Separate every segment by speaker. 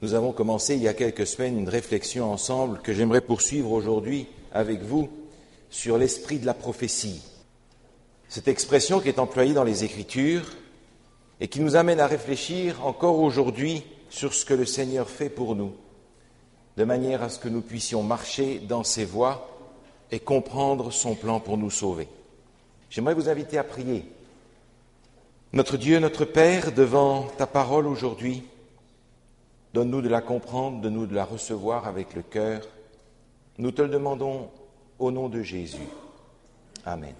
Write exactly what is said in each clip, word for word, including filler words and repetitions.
Speaker 1: Nous avons commencé il y a quelques semaines une réflexion ensemble que j'aimerais poursuivre aujourd'hui avec vous sur l'esprit de la prophétie. Cette expression qui est employée dans les Écritures et qui nous amène à réfléchir encore aujourd'hui sur ce que le Seigneur fait pour nous, de manière à ce que nous puissions marcher dans ses voies et comprendre son plan pour nous sauver. J'aimerais vous inviter à prier. Notre Dieu, notre Père, devant ta parole aujourd'hui, donne-nous de la comprendre, donne-nous de la recevoir avec le cœur. Nous te le demandons au nom de Jésus. Amen.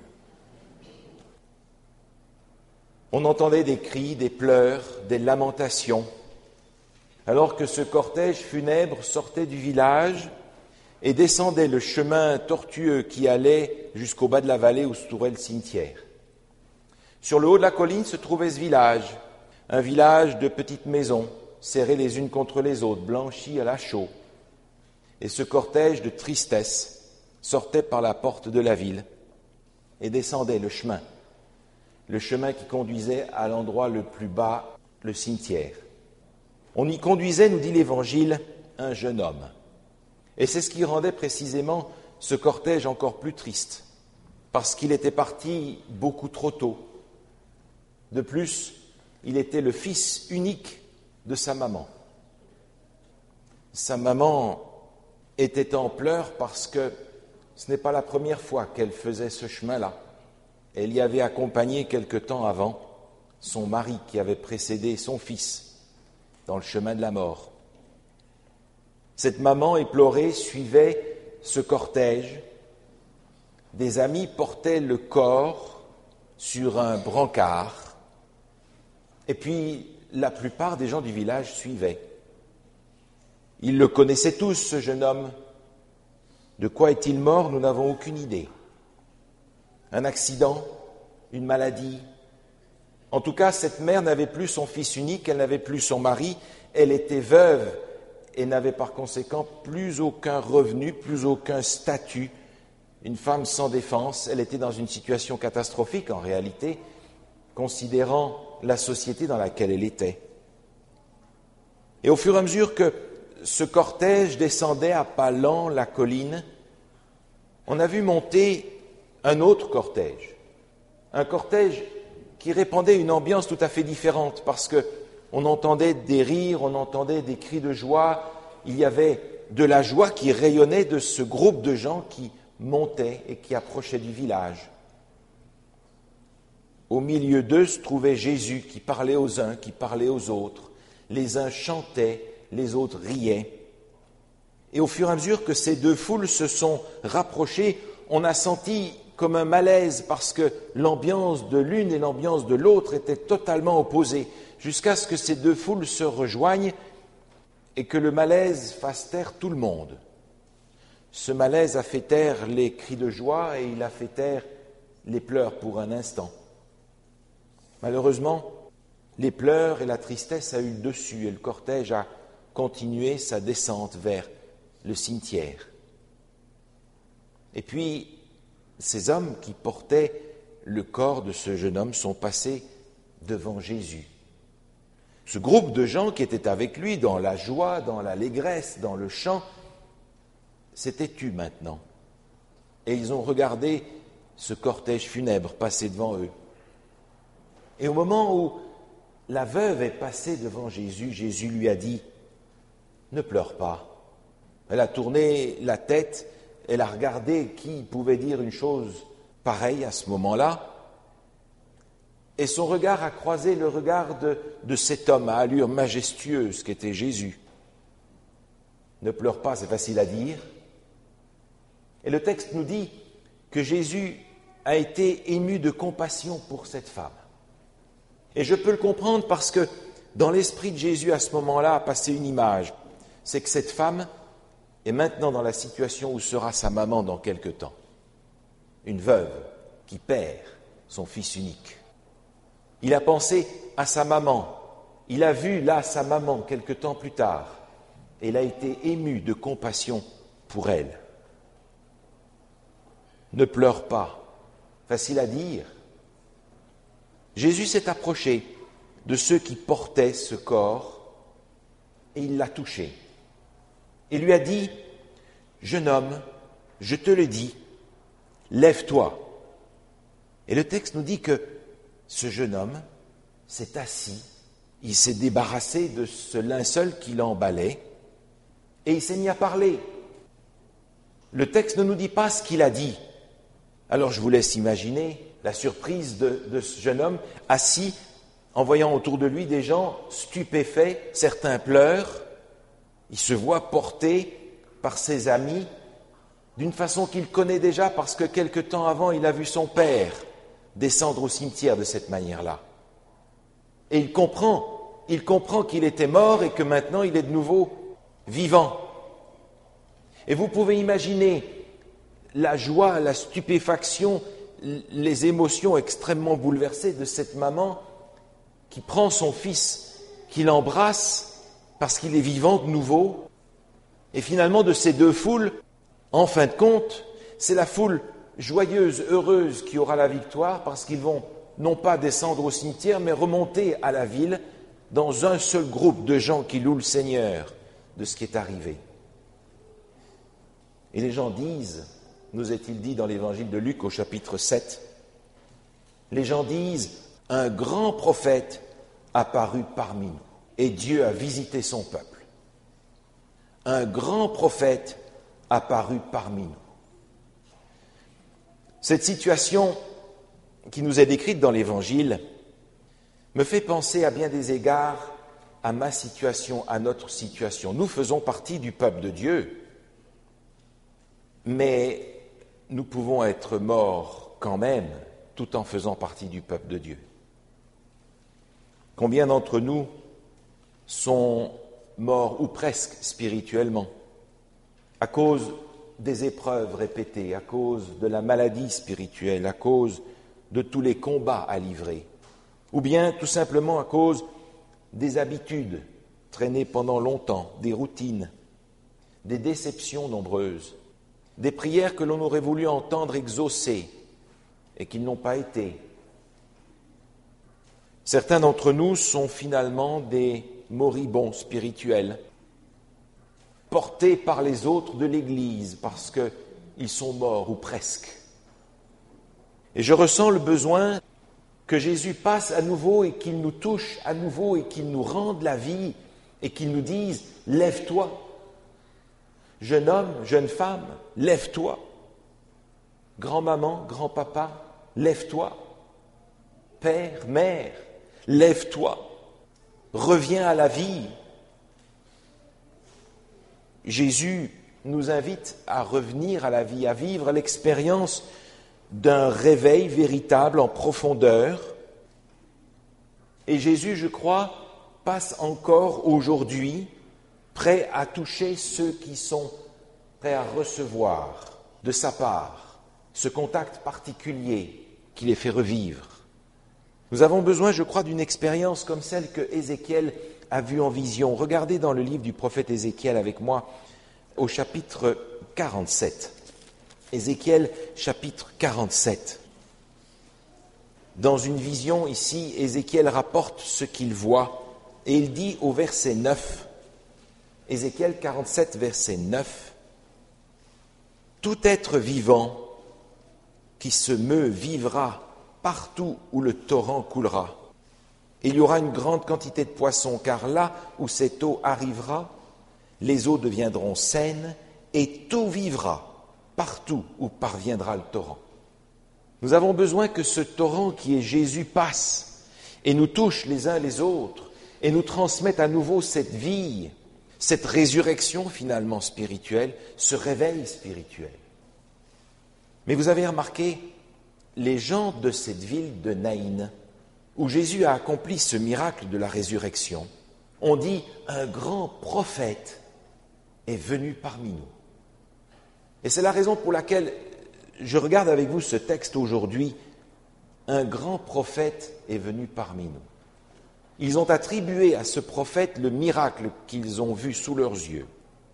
Speaker 1: On entendait des cris, des pleurs, des lamentations, alors que ce cortège funèbre sortait du village et descendait le chemin tortueux qui allait jusqu'au bas de la vallée où se trouvait le cimetière. Sur le haut de la colline se trouvait ce village, un village de petites maisons, serrées les unes contre les autres, blanchies à la chaux. Et ce cortège de tristesse sortait par la porte de la ville et descendait le chemin, le chemin qui conduisait à l'endroit le plus bas, le cimetière. On y conduisait, nous dit l'Évangile, un jeune homme. Et c'est ce qui rendait précisément ce cortège encore plus triste, parce qu'il était parti beaucoup trop tôt. De plus, il était le fils unique de sa maman. Sa maman était en pleurs parce que ce n'est pas la première fois qu'elle faisait ce chemin-là. Elle y avait accompagné quelque temps avant son mari qui avait précédé son fils dans le chemin de la mort. Cette maman éplorée suivait ce cortège. Des amis portaient le corps sur un brancard et puis la plupart des gens du village suivaient. Ils le connaissaient tous, ce jeune homme. De quoi est-il mort? Nous n'avons aucune idée. Un accident? Une maladie? En tout cas, cette mère n'avait plus son fils unique, elle n'avait plus son mari, elle était veuve et n'avait par conséquent plus aucun revenu, plus aucun statut. Une femme sans défense, elle était dans une situation catastrophique en réalité, considérant la société dans laquelle elle était. Et au fur et à mesure que ce cortège descendait à pas lents la colline, on a vu monter un autre cortège, un cortège qui répandait une ambiance tout à fait différente, parce qu'on entendait des rires, on entendait des cris de joie, il y avait de la joie qui rayonnait de ce groupe de gens qui montaient et qui approchaient du village. Au milieu d'eux se trouvait Jésus qui parlait aux uns, qui parlait aux autres. Les uns chantaient, les autres riaient. Et au fur et à mesure que ces deux foules se sont rapprochées, on a senti comme un malaise parce que l'ambiance de l'une et l'ambiance de l'autre étaient totalement opposées, jusqu'à ce que ces deux foules se rejoignent et que le malaise fasse taire tout le monde. Ce malaise a fait taire les cris de joie et il a fait taire les pleurs pour un instant. Malheureusement, les pleurs et la tristesse a eu le dessus et le cortège a continué sa descente vers le cimetière. Et puis, ces hommes qui portaient le corps de ce jeune homme sont passés devant Jésus. Ce groupe de gens qui étaient avec lui dans la joie, dans l'allégresse, dans le chant, s'était tu maintenant. Et ils ont regardé ce cortège funèbre passer devant eux. Et au moment où la veuve est passée devant Jésus, Jésus lui a dit « Ne pleure pas ». Elle a tourné la tête, elle a regardé qui pouvait dire une chose pareille à ce moment-là, et son regard a croisé le regard de, de cet homme à allure majestueuse qu'était Jésus. « Ne pleure pas », c'est facile à dire. Et le texte nous dit que Jésus a été ému de compassion pour cette femme. Et je peux le comprendre parce que dans l'esprit de Jésus à ce moment-là a passé une image. C'est que cette femme est maintenant dans la situation où sera sa maman dans quelque temps. Une veuve qui perd son fils unique. Il a pensé à sa maman. Il a vu là sa maman quelque temps plus tard. Et il a été ému de compassion pour elle. Ne pleure pas. Facile à dire. Jésus s'est approché de ceux qui portaient ce corps et il l'a touché. Il lui a dit, « Jeune homme, je te le dis, lève-toi. » Et le texte nous dit que ce jeune homme s'est assis, il s'est débarrassé de ce linceul qui l'emballait et il s'est mis à parler. Le texte ne nous dit pas ce qu'il a dit. Alors je vous laisse imaginer la surprise de, de ce jeune homme assis en voyant autour de lui des gens stupéfaits, certains pleurent, il se voit porté par ses amis d'une façon qu'il connaît déjà parce que quelque temps avant il a vu son père descendre au cimetière de cette manière-là. Et il comprend, il comprend qu'il était mort et que maintenant il est de nouveau vivant. Et vous pouvez imaginer la joie, la stupéfaction, les émotions extrêmement bouleversées de cette maman qui prend son fils, qui l'embrasse parce qu'il est vivant de nouveau. Et finalement, de ces deux foules, en fin de compte, c'est la foule joyeuse, heureuse qui aura la victoire parce qu'ils vont non pas descendre au cimetière, mais remonter à la ville dans un seul groupe de gens qui louent le Seigneur de ce qui est arrivé. Et les gens disent, nous est-il dit dans l'évangile de Luc au chapitre sept, les gens disent, un grand prophète apparut parmi nous et Dieu a visité son peuple. Un grand prophète apparut parmi nous. Cette situation qui nous est décrite dans l'Évangile me fait penser à bien des égards à ma situation, à notre situation. Nous faisons partie du peuple de Dieu, mais nous pouvons être morts quand même, tout en faisant partie du peuple de Dieu. Combien d'entre nous sont morts, ou presque spirituellement, à cause des épreuves répétées, à cause de la maladie spirituelle, à cause de tous les combats à livrer, ou bien tout simplement à cause des habitudes traînées pendant longtemps, des routines, des déceptions nombreuses, des prières que l'on aurait voulu entendre exaucées et qui n'ont pas été. Certains d'entre nous sont finalement des moribonds spirituels, portés par les autres de l'Église parce qu'ils sont morts ou presque. Et je ressens le besoin que Jésus passe à nouveau et qu'il nous touche à nouveau et qu'il nous rende la vie et qu'il nous dise « Lève-toi, jeune homme, jeune femme, lève-toi, grand-maman, grand-papa, lève-toi, père, mère, lève-toi, reviens à la vie. » Jésus nous invite à revenir à la vie, à vivre l'expérience d'un réveil véritable en profondeur. Et Jésus, je crois, passe encore aujourd'hui prêt à toucher ceux qui sont prêts à recevoir de sa part ce contact particulier qui les fait revivre. Nous avons besoin, je crois, d'une expérience comme celle que Ézéchiel a vue en vision. Regardez dans le livre du prophète Ézéchiel avec moi au chapitre quarante-sept. Ézéchiel, chapitre quarante-sept. Dans une vision ici, Ézéchiel rapporte ce qu'il voit et il dit au verset neuf, Ézéchiel quarante-sept, verset neuf, « Tout être vivant qui se meut vivra partout où le torrent coulera. Il y aura une grande quantité de poissons, car là où cette eau arrivera, les eaux deviendront saines et tout vivra partout où parviendra le torrent. » Nous avons besoin que ce torrent qui est Jésus passe et nous touche les uns les autres et nous transmette à nouveau cette vie, cette résurrection finalement spirituelle, ce réveil spirituel. Mais vous avez remarqué, les gens de cette ville de Naïn, où Jésus a accompli ce miracle de la résurrection, ont dit « un grand prophète est venu parmi nous ». Et c'est la raison pour laquelle je regarde avec vous ce texte aujourd'hui. Un grand prophète est venu parmi nous. Ils ont attribué à ce prophète le miracle qu'ils ont vu sous leurs yeux.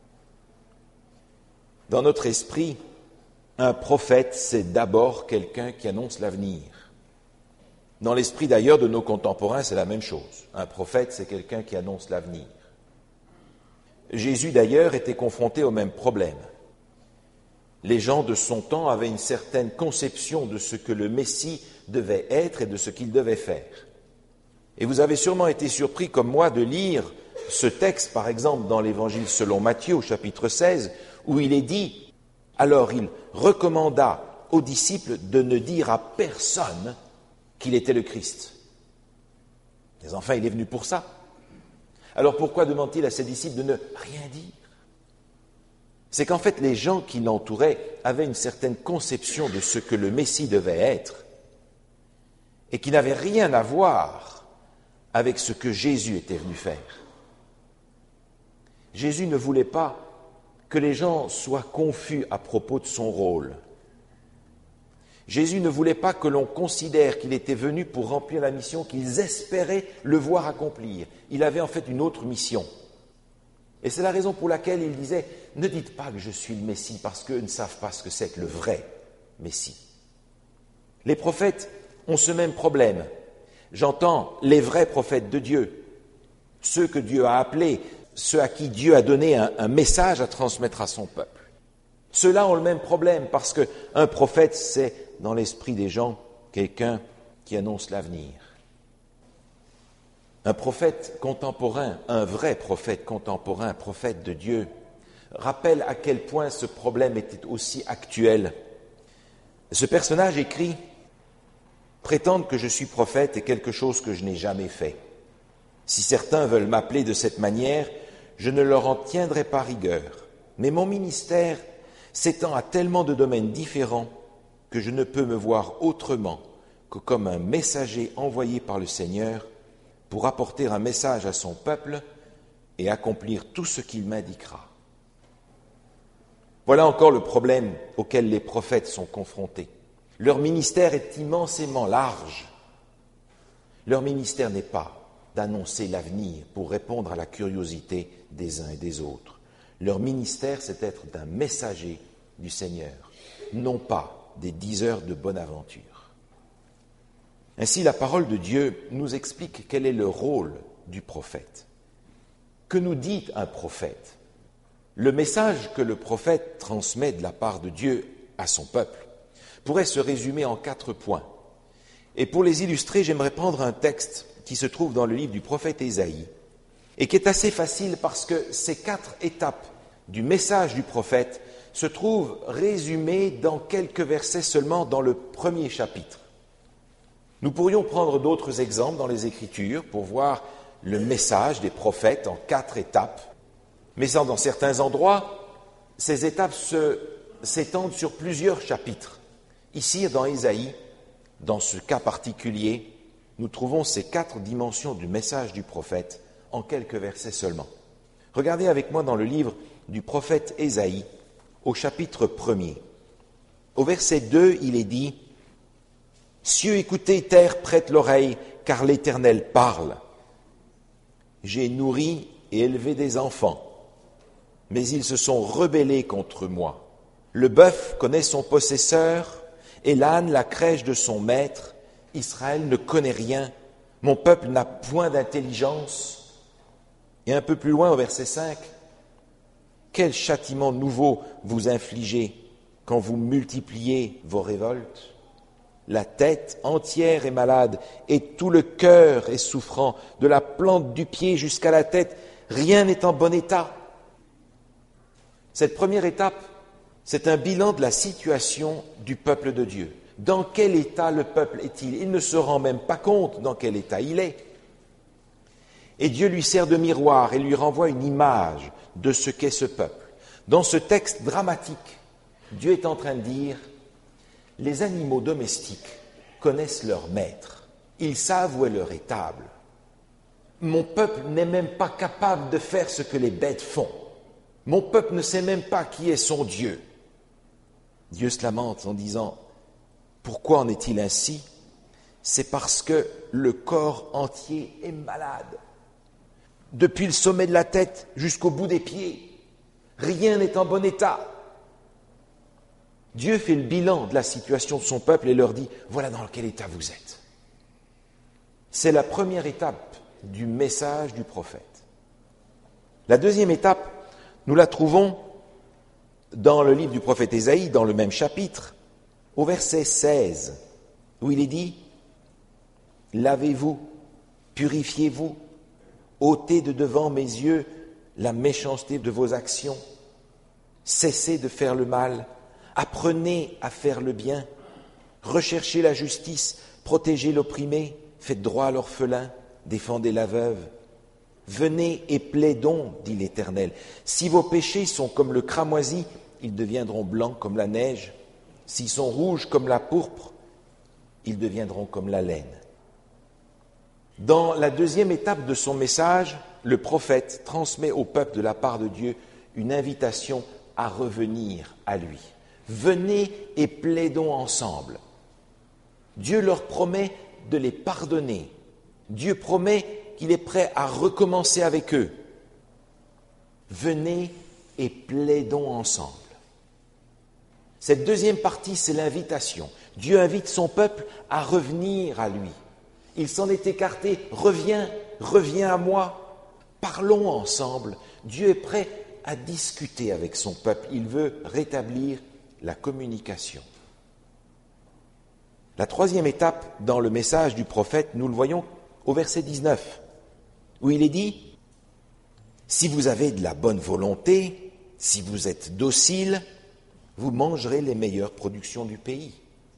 Speaker 1: Dans notre esprit, un prophète, c'est d'abord quelqu'un qui annonce l'avenir. Dans l'esprit d'ailleurs de nos contemporains, c'est la même chose. Un prophète, c'est quelqu'un qui annonce l'avenir. Jésus d'ailleurs était confronté au même problème. Les gens de son temps avaient une certaine conception de ce que le Messie devait être et de ce qu'il devait faire. Et vous avez sûrement été surpris, comme moi, de lire ce texte, par exemple, dans l'Évangile selon Matthieu, au chapitre seize, où il est dit, alors il recommanda aux disciples de ne dire à personne qu'il était le Christ. Mais enfin, il est venu pour ça. Alors pourquoi demande-t-il à ses disciples de ne rien dire ? C'est qu'en fait, les gens qui l'entouraient avaient une certaine conception de ce que le Messie devait être et qui n'avait rien à voir avec ce que Jésus était venu faire. Jésus ne voulait pas que les gens soient confus à propos de son rôle. Jésus ne voulait pas que l'on considère qu'il était venu pour remplir la mission qu'ils espéraient le voir accomplir. Il avait en fait une autre mission. Et c'est la raison pour laquelle il disait « Ne dites pas que je suis le Messie, parce qu'eux ne savent pas ce que c'est que le vrai Messie. » Les prophètes ont ce même problème. J'entends les vrais prophètes de Dieu, ceux que Dieu a appelés, ceux à qui Dieu a donné un, un message à transmettre à son peuple. Ceux-là ont le même problème, parce qu'un prophète, c'est, dans l'esprit des gens, quelqu'un qui annonce l'avenir. Un prophète contemporain, un vrai prophète contemporain, prophète de Dieu, rappelle à quel point ce problème était aussi actuel. Ce personnage écrit « Prétendre que je suis prophète est quelque chose que je n'ai jamais fait. Si certains veulent m'appeler de cette manière, je ne leur en tiendrai pas rigueur. Mais mon ministère s'étend à tellement de domaines différents que je ne peux me voir autrement que comme un messager envoyé par le Seigneur pour apporter un message à son peuple et accomplir tout ce qu'il m'indiquera. » Voilà encore le problème auquel les prophètes sont confrontés. Leur ministère est immensément large. Leur ministère n'est pas d'annoncer l'avenir pour répondre à la curiosité des uns et des autres. Leur ministère, c'est d'être d'un messager du Seigneur, non pas des diseurs de bonne aventure. Ainsi, la parole de Dieu nous explique quel est le rôle du prophète. Que nous dit un prophète ? Le message que le prophète transmet de la part de Dieu à son peuple pourrait se résumer en quatre points. Et pour les illustrer, j'aimerais prendre un texte qui se trouve dans le livre du prophète Ésaïe et qui est assez facile parce que ces quatre étapes du message du prophète se trouvent résumées dans quelques versets seulement dans le premier chapitre. Nous pourrions prendre d'autres exemples dans les Écritures pour voir le message des prophètes en quatre étapes, mais dans certains endroits, ces étapes se, s'étendent sur plusieurs chapitres. Ici, dans Ésaïe, dans ce cas particulier, nous trouvons ces quatre dimensions du message du prophète en quelques versets seulement. Regardez avec moi dans le livre du prophète Ésaïe, au chapitre premier. Au verset deux, il est dit « Cieux, écoutez, terre, prête l'oreille, car l'Éternel parle. J'ai nourri et élevé des enfants, mais ils se sont rebellés contre moi. Le bœuf connaît son possesseur, et l'âne la crèche de son maître. Israël ne connaît rien, mon peuple n'a point d'intelligence. » Et un peu plus loin, au verset cinq, « Quel châtiment nouveau vous infligez quand vous multipliez vos révoltes ? La tête entière est malade et tout le cœur est souffrant, de la plante du pied jusqu'à la tête, rien n'est en bon état. » Cette première étape, c'est un bilan de la situation du peuple de Dieu. Dans quel état le peuple est-il ? Il ne se rend même pas compte dans quel état il est. Et Dieu lui sert de miroir et lui renvoie une image de ce qu'est ce peuple. Dans ce texte dramatique, Dieu est en train de dire « Les animaux domestiques connaissent leur maître, ils savent où est leur étable. Mon peuple n'est même pas capable de faire ce que les bêtes font. Mon peuple ne sait même pas qui est son Dieu. » Dieu se lamente en disant « Pourquoi en est-il ainsi ? C'est parce que le corps entier est malade. Depuis le sommet de la tête jusqu'au bout des pieds, rien n'est en bon état. » Dieu fait le bilan de la situation de son peuple et leur dit « Voilà dans quel état vous êtes. » C'est la première étape du message du prophète. La deuxième étape, Nous la trouvons dans le livre du prophète Ésaïe, dans le même chapitre, au verset seize, où il est dit « Lavez-vous, purifiez-vous, ôtez de devant mes yeux la méchanceté de vos actions, cessez de faire le mal, apprenez à faire le bien, recherchez la justice, protégez l'opprimé, faites droit à l'orphelin, défendez la veuve. Venez et plaidons, dit l'Éternel. Si vos péchés sont comme le cramoisi, ils deviendront blancs comme la neige. S'ils sont rouges comme la pourpre, ils deviendront comme la laine. » Dans la deuxième étape de son message, le prophète transmet au peuple de la part de Dieu une invitation à revenir à lui. Venez et plaidons ensemble. Dieu leur promet de les pardonner. Dieu promet qu'il est prêt à recommencer avec eux. Venez et plaidons ensemble. Cette deuxième partie, c'est l'invitation. Dieu invite son peuple à revenir à lui. Il s'en est écarté. Reviens, reviens à moi. Parlons ensemble. Dieu est prêt à discuter avec son peuple. Il veut rétablir la communication. La troisième étape dans le message du prophète, nous le voyons au verset dix-neuf, où il est dit « Si vous avez de la bonne volonté, si vous êtes docile, vous mangerez les meilleures productions du pays.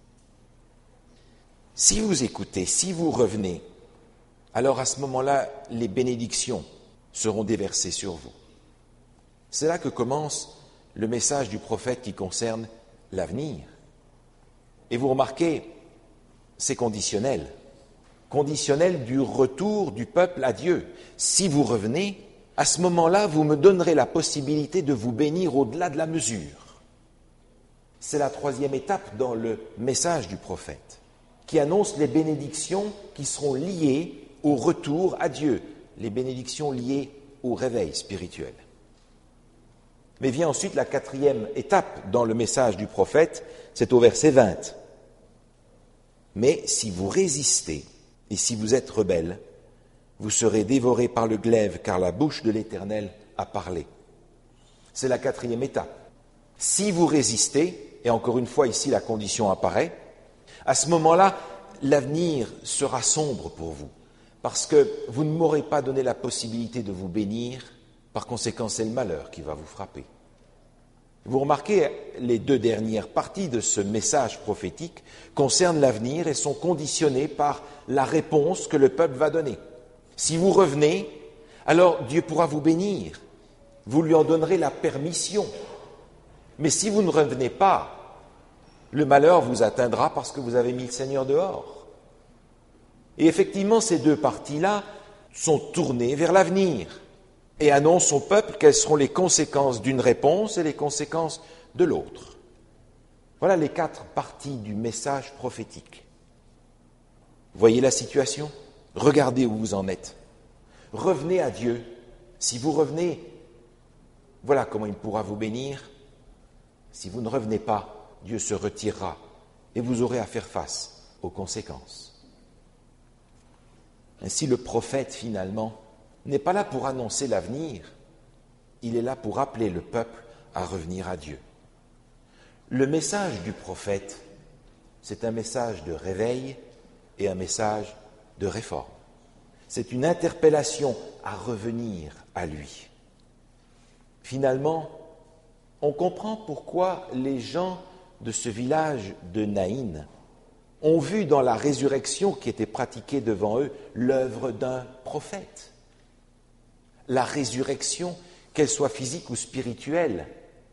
Speaker 1: Si vous écoutez, si vous revenez, alors à ce moment-là, les bénédictions seront déversées sur vous. » C'est là que commence le message du prophète qui concerne l'avenir. Et vous remarquez, c'est conditionnel. Conditionnel du retour du peuple à Dieu. Si vous revenez, à ce moment-là, vous me donnerez la possibilité de vous bénir au-delà de la mesure. C'est la troisième étape dans le message du prophète, qui annonce les bénédictions qui seront liées au retour à Dieu, les bénédictions liées au réveil spirituel. Mais vient ensuite la quatrième étape dans le message du prophète, c'est au verset vingt. « Mais si vous résistez et si vous êtes rebelles, vous serez dévorés par le glaive, car la bouche de l'Éternel a parlé. » C'est la quatrième étape. Si vous résistez, et encore une fois ici la condition apparaît, à ce moment-là, l'avenir sera sombre pour vous, parce que vous ne m'aurez pas donné la possibilité de vous bénir, par conséquent c'est le malheur qui va vous frapper. Vous remarquez, les deux dernières parties de ce message prophétique concernent l'avenir et sont conditionnées par la réponse que le peuple va donner. Si vous revenez, alors Dieu pourra vous bénir, vous lui en donnerez la permission. Mais si vous ne revenez pas, le malheur vous atteindra parce que vous avez mis le Seigneur dehors. Et effectivement, ces deux parties-là sont tournées vers l'avenir et annoncent au peuple quelles seront les conséquences d'une réponse et les conséquences de l'autre. Voilà les quatre parties du message prophétique. Voyez la situation, regardez où vous en êtes. Revenez à Dieu. Si vous revenez, voilà comment il pourra vous bénir. Si vous ne revenez pas, Dieu se retirera et vous aurez à faire face aux conséquences. Ainsi, le prophète, finalement, n'est pas là pour annoncer l'avenir, il est là pour appeler le peuple à revenir à Dieu. Le message du prophète, c'est un message de réveil et un message de réforme. C'est une interpellation à revenir à lui. Finalement, on comprend pourquoi les gens de ce village de Naïn ont vu dans la résurrection qui était pratiquée devant eux l'œuvre d'un prophète. La résurrection, qu'elle soit physique ou spirituelle.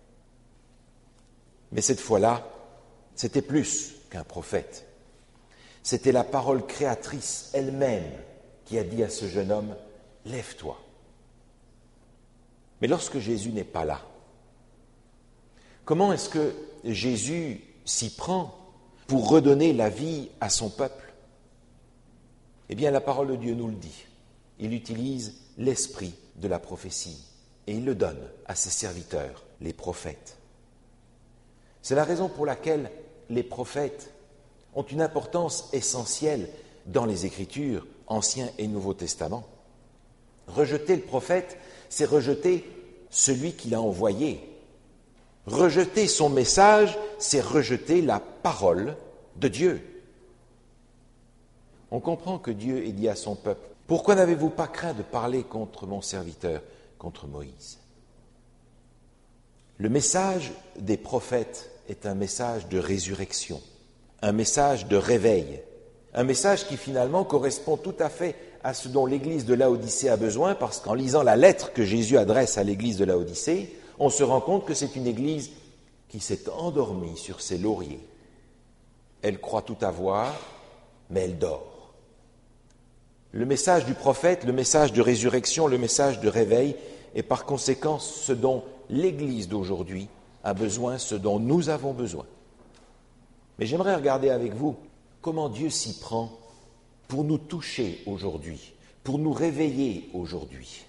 Speaker 1: Mais cette fois-là, c'était plus qu'un prophète. C'était la parole créatrice elle-même qui a dit à ce jeune homme, « Lève-toi ». Mais lorsque Jésus n'est pas là, comment est-ce que Jésus s'y prend pour redonner la vie à son peuple? Eh bien, la parole de Dieu nous le dit. Il utilise l'esprit de la prophétie et il le donne à ses serviteurs, les prophètes. C'est la raison pour laquelle les prophètes ont une importance essentielle dans les Écritures, Ancien et Nouveau Testament. Rejeter le prophète, c'est rejeter celui qui l'a envoyé. Rejeter son message, c'est rejeter la parole de Dieu. On comprend que Dieu ait dit à son peuple, « Pourquoi n'avez-vous pas craint de parler contre mon serviteur, contre Moïse ?» Le message des prophètes est un message de résurrection, un message de réveil, un message qui finalement correspond tout à fait à ce dont l'Église de Laodicée a besoin, parce qu'en lisant la lettre que Jésus adresse à l'Église de Laodicée, on se rend compte que c'est une Église qui s'est endormie sur ses lauriers. Elle croit tout avoir, mais elle dort. Le message du prophète, le message de résurrection, le message de réveil est par conséquent ce dont l'Église d'aujourd'hui a besoin, ce dont nous avons besoin. Mais j'aimerais regarder avec vous comment Dieu s'y prend pour nous toucher aujourd'hui, pour nous réveiller aujourd'hui.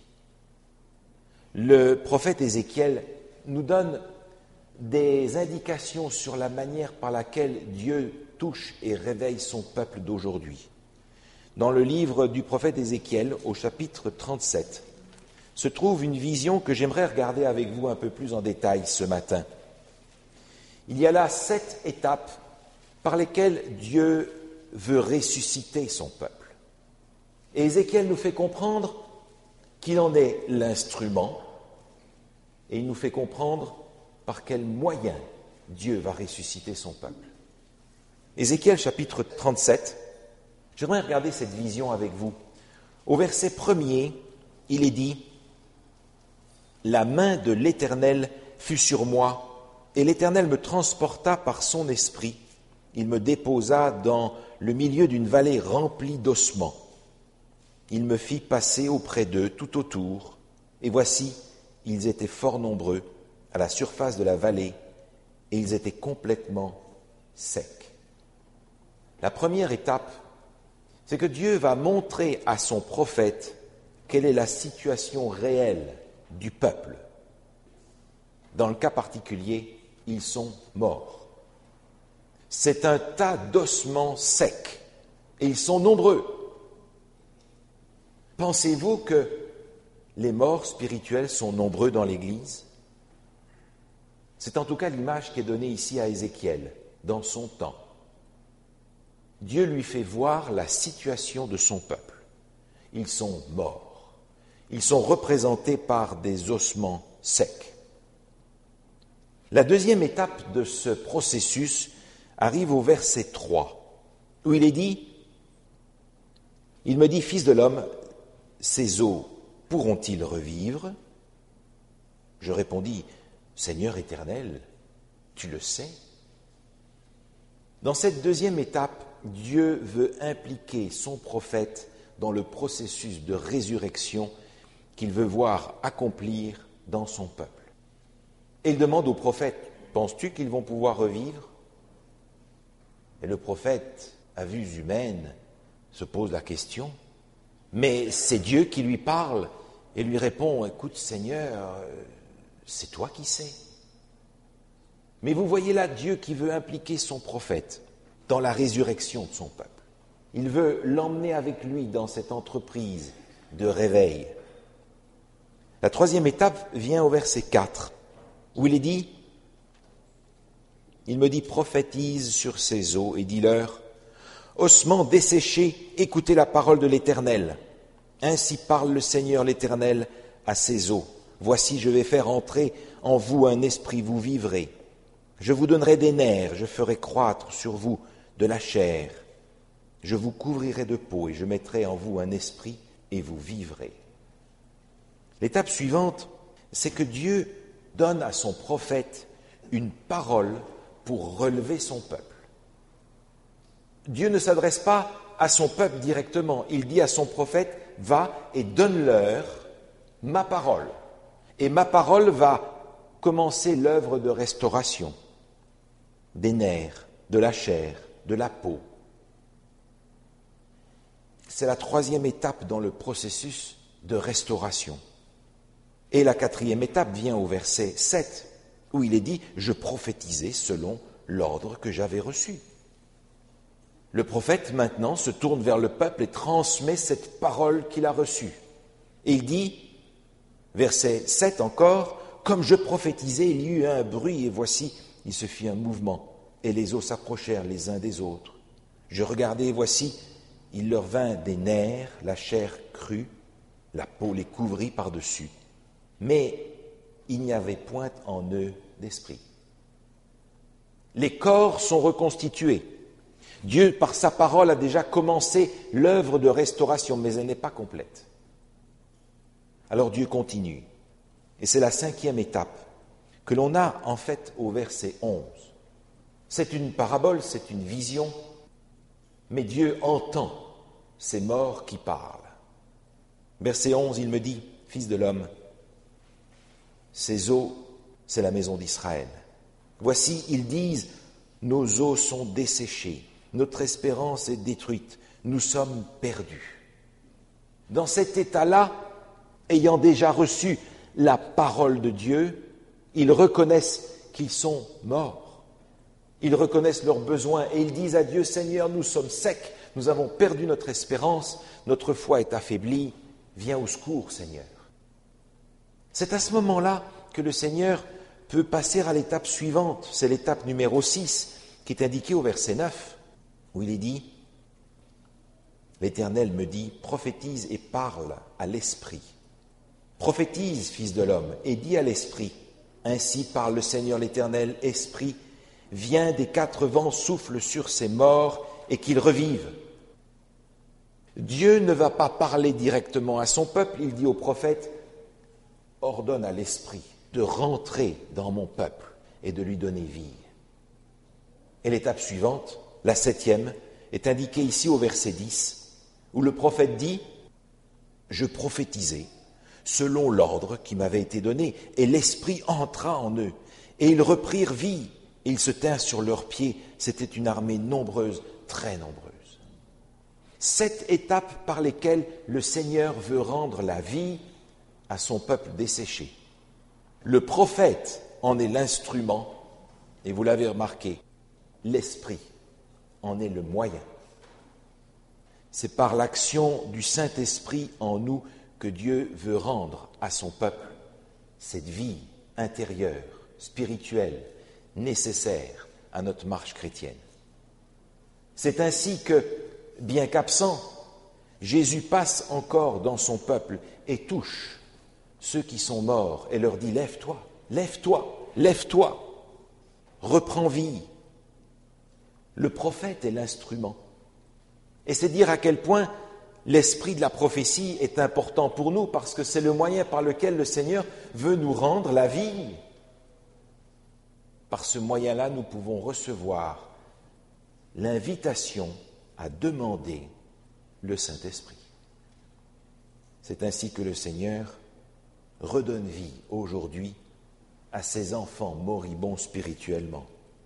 Speaker 1: Le prophète Ézéchiel nous donne des indications sur la manière par laquelle Dieu touche et réveille son peuple d'aujourd'hui. Dans le livre du prophète Ézéchiel, au chapitre trente-sept, se trouve une vision que j'aimerais regarder avec vous un peu plus en détail ce matin. Il y a là sept étapes par lesquelles Dieu veut ressusciter son peuple. Et Ézéchiel nous fait comprendre qu'il en est l'instrument, et il nous fait comprendre par quels moyens Dieu va ressusciter son peuple. Ézéchiel chapitre trente-sept, j'aimerais regarder cette vision avec vous. Au verset premier, il est dit « La main de l'Éternel fut sur moi, et l'Éternel me transporta par son esprit. Il me déposa dans le milieu d'une vallée remplie d'ossements. Il me fit passer auprès d'eux tout autour, et voici, ils étaient fort nombreux à la surface de la vallée, et ils étaient complètement secs. » La première étape, c'est que Dieu va montrer à son prophète quelle est la situation réelle du peuple. Dans le cas particulier, ils sont morts. C'est un tas d'ossements secs, et ils sont nombreux. Pensez-vous que les morts spirituels sont nombreux dans l'Église? C'est en tout cas l'image qui est donnée ici à Ézéchiel, dans son temps. Dieu lui fait voir la situation de son peuple. Ils sont morts. Ils sont représentés par des ossements secs. La deuxième étape de ce processus arrive au verset trois, où il est dit « Il me dit, fils de l'homme, ces os pourront-ils revivre ?» Je répondis, « Seigneur éternel, tu le sais. » Dans cette deuxième étape, Dieu veut impliquer son prophète dans le processus de résurrection qu'il veut voir accomplir dans son peuple. Et il demande au prophète, « Penses-tu qu'ils vont pouvoir revivre ?» Et le prophète, à vue humaine, se pose la question, mais c'est Dieu qui lui parle et lui répond, « Écoute Seigneur, c'est toi qui sais. » Mais vous voyez là Dieu qui veut impliquer son prophète dans la résurrection de son peuple. Il veut l'emmener avec lui dans cette entreprise de réveil. La troisième étape vient au verset quatre, où il est dit, il me dit, prophétise sur ces eaux et dis-leur, ossements desséchés, écoutez la parole de l'Éternel. Ainsi parle le Seigneur l'Éternel à ces eaux. Voici, je vais faire entrer en vous un esprit, vous vivrez. Je vous donnerai des nerfs, je ferai croître sur vous de la chair. Je vous couvrirai de peau et je mettrai en vous un esprit et vous vivrez. L'étape suivante, c'est que Dieu donne à son prophète une parole pour relever son peuple. Dieu ne s'adresse pas à son peuple directement. Il dit à son prophète, va et donne-leur ma parole. Et ma parole va commencer l'œuvre de restauration des nerfs, de la chair, de la peau. C'est la troisième étape dans le processus de restauration. Et la quatrième étape vient au verset sept, où il est dit « Je prophétisais selon l'ordre que j'avais reçu ». Le prophète, maintenant, se tourne vers le peuple et transmet cette parole qu'il a reçue. Et il dit « Verset sept encore, « Comme je prophétisais, il y eut un bruit, et voici, il se fit un mouvement, et les eaux s'approchèrent les uns des autres. Je regardai, et voici, il leur vint des nerfs, la chair crue, la peau les couvrit par-dessus, mais il n'y avait point en eux d'esprit. » Les corps sont reconstitués. Dieu, par sa parole, a déjà commencé l'œuvre de restauration, mais elle n'est pas complète. Alors Dieu continue. Et c'est la cinquième étape que l'on a en fait au verset onze. C'est une parabole, c'est une vision, mais Dieu entend ces morts qui parlent. Verset onze, il me dit, « Fils de l'homme, ces eaux, c'est la maison d'Israël. Voici, ils disent, nos eaux sont desséchées, notre espérance est détruite, nous sommes perdus. » Dans cet état-là, ayant déjà reçu la parole de Dieu, ils reconnaissent qu'ils sont morts. Ils reconnaissent leurs besoins et ils disent à Dieu, « Seigneur, nous sommes secs, nous avons perdu notre espérance, notre foi est affaiblie, viens au secours, Seigneur. » C'est à ce moment-là que le Seigneur peut passer à l'étape suivante, c'est l'étape numéro six, qui est indiquée au verset neuf, où il est dit, « L'Éternel me dit, prophétise et parle à l'Esprit. Prophétise, fils de l'homme, et dis à l'Esprit, ainsi parle le Seigneur l'Éternel, Esprit, viens des quatre vents, souffle sur ces morts et qu'ils revivent. » Dieu ne va pas parler directement à son peuple, il dit au prophète, « Ordonne à l'Esprit de rentrer dans mon peuple et de lui donner vie. » Et l'étape suivante, la septième, est indiquée ici au verset dix, où le prophète dit, « Je prophétisais selon l'ordre qui m'avait été donné, et l'Esprit entra en eux, et ils reprirent vie, et ils se tinrent sur leurs pieds. C'était une armée nombreuse, très nombreuse. » Sept étapes par lesquelles le Seigneur veut rendre la vie à son peuple desséché. Le prophète en est l'instrument, et vous l'avez remarqué, l'Esprit en est le moyen. C'est par l'action du Saint-Esprit en nous que Dieu veut rendre à son peuple cette vie intérieure, spirituelle, nécessaire à notre marche chrétienne. C'est ainsi que, bien qu'absent, Jésus passe encore dans son peuple et touche ceux qui sont morts et leur dit « Lève-toi, lève-toi, lève-toi, reprends vie. » Le prophète est l'instrument. Et c'est dire à quel point l'esprit de la prophétie est important pour nous, parce que c'est le moyen par lequel le Seigneur veut nous rendre la vie. Par ce moyen-là, nous pouvons recevoir l'invitation à demander le Saint-Esprit. C'est ainsi que le Seigneur redonne vie aujourd'hui à ses enfants moribonds spirituellement.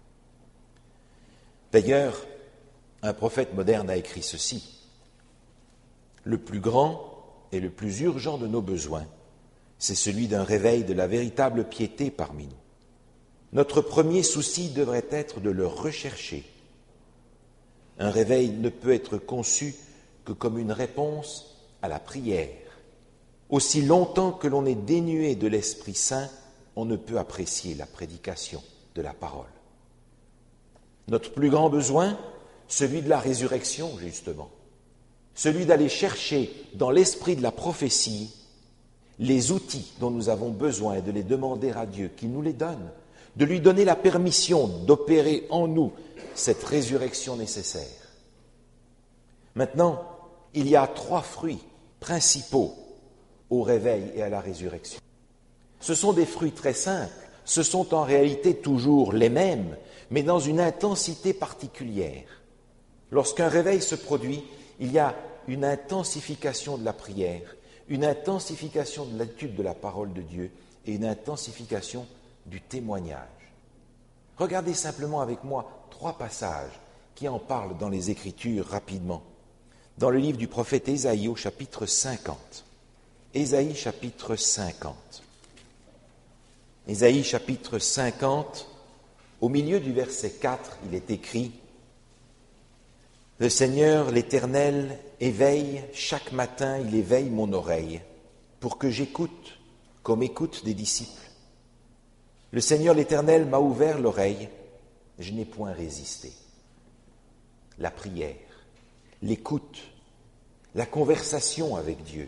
Speaker 1: D'ailleurs, un prophète moderne a écrit ceci. Le plus grand et le plus urgent de nos besoins, c'est celui d'un réveil de la véritable piété parmi nous. Notre premier souci devrait être de le rechercher. Un réveil ne peut être conçu que comme une réponse à la prière. Aussi longtemps que l'on est dénué de l'Esprit Saint, on ne peut apprécier la prédication de la parole. Notre plus grand besoin, celui de la résurrection, justement, celui d'aller chercher dans l'esprit de la prophétie les outils dont nous avons besoin et de les demander à Dieu qu'il nous les donne, de lui donner la permission d'opérer en nous cette résurrection nécessaire. Maintenant, il y a trois fruits principaux au réveil et à la résurrection. Ce sont des fruits très simples, ce sont en réalité toujours les mêmes, mais dans une intensité particulière. Lorsqu'un réveil se produit, il y a une intensification de la prière, une intensification de l'étude de la parole de Dieu et une intensification du témoignage. Regardez simplement avec moi trois passages qui en parlent dans les Écritures rapidement. Dans le livre du prophète Ésaïe au chapitre cinquante. Ésaïe chapitre cinquante. Ésaïe chapitre cinquante, au milieu du verset quatre, il est écrit « Le Seigneur, l'Éternel, éveille, chaque matin il éveille mon oreille, pour que j'écoute comme écoute des disciples. Le Seigneur l'Éternel m'a ouvert l'oreille, je n'ai point résisté. La prière, l'écoute, la conversation avec Dieu,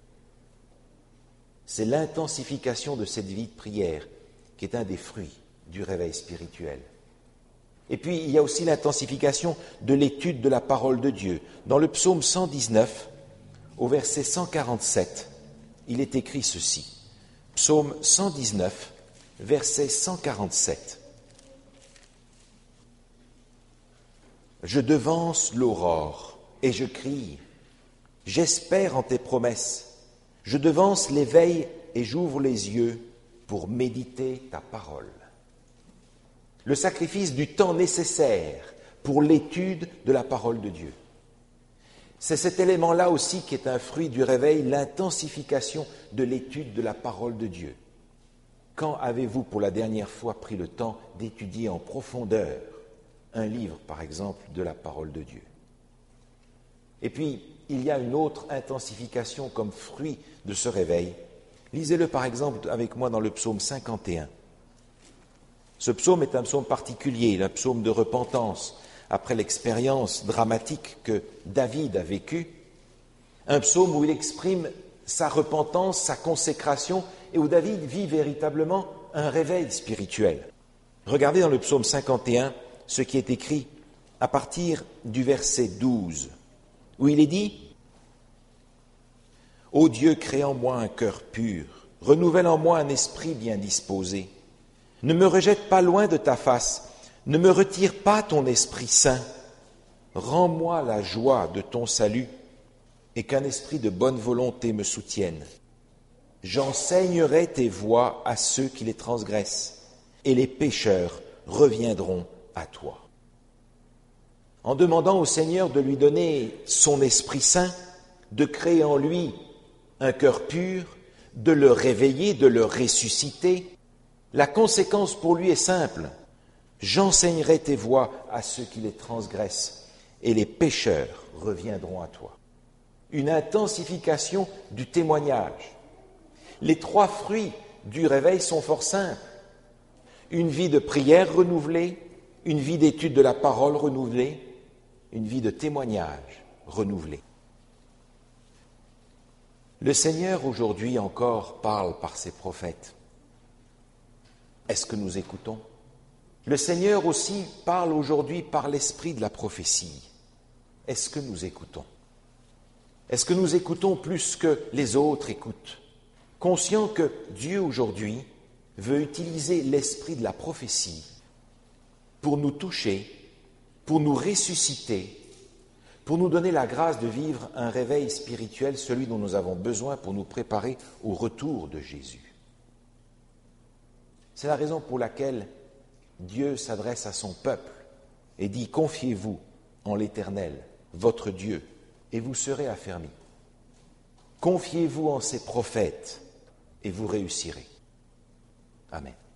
Speaker 1: c'est l'intensification de cette vie de prière qui est un des fruits du réveil spirituel. Et puis, il y a aussi l'intensification de l'étude de la parole de Dieu. Dans le psaume cent dix-neuf, au verset cent quarante-sept, il est écrit ceci. Psaume cent dix-neuf, verset cent quarante-sept. « Je devance l'aurore et je crie. J'espère en tes promesses. Je devance l'éveil et j'ouvre les yeux pour méditer ta parole. » Le sacrifice du temps nécessaire pour l'étude de la parole de Dieu. C'est cet élément-là aussi qui est un fruit du réveil, l'intensification de l'étude de la parole de Dieu. Quand avez-vous pour la dernière fois pris le temps d'étudier en profondeur un livre, par exemple, de la parole de Dieu? Et puis, il y a une autre intensification comme fruit de ce réveil. Lisez-le par exemple avec moi dans le psaume cinquante et un. Ce psaume est un psaume particulier, un psaume de repentance, après l'expérience dramatique que David a vécue, un psaume où il exprime sa repentance, sa consécration, et où David vit véritablement un réveil spirituel. Regardez dans le psaume cinquante et un ce qui est écrit à partir du verset douze, où il est dit « Ô Dieu, crée en moi un cœur pur, renouvelle en moi un esprit bien disposé. Ne me rejette pas loin de ta face, ne me retire pas ton Esprit Saint. Rends-moi la joie de ton salut et qu'un esprit de bonne volonté me soutienne. J'enseignerai tes voies à ceux qui les transgressent et les pécheurs reviendront à toi. » En demandant au Seigneur de lui donner son Esprit Saint, de créer en lui un cœur pur, de le réveiller, de le ressusciter, la conséquence pour lui est simple. J'enseignerai tes voies à ceux qui les transgressent et les pécheurs reviendront à toi. Une intensification du témoignage. Les trois fruits du réveil sont fort simples. Une vie de prière renouvelée, une vie d'étude de la parole renouvelée, une vie de témoignage renouvelée. Le Seigneur aujourd'hui encore parle par ses prophètes. Est-ce que nous écoutons? Le Seigneur aussi parle aujourd'hui par l'esprit de la prophétie. Est-ce que nous écoutons? Est-ce que nous écoutons plus que les autres écoutent? Conscient que Dieu aujourd'hui veut utiliser l'esprit de la prophétie pour nous toucher, pour nous ressusciter, pour nous donner la grâce de vivre un réveil spirituel, celui dont nous avons besoin pour nous préparer au retour de Jésus. C'est la raison pour laquelle Dieu s'adresse à son peuple et dit « Confiez-vous en l'Éternel, votre Dieu, et vous serez affermis. Confiez-vous en ses prophètes, et vous réussirez. » Amen.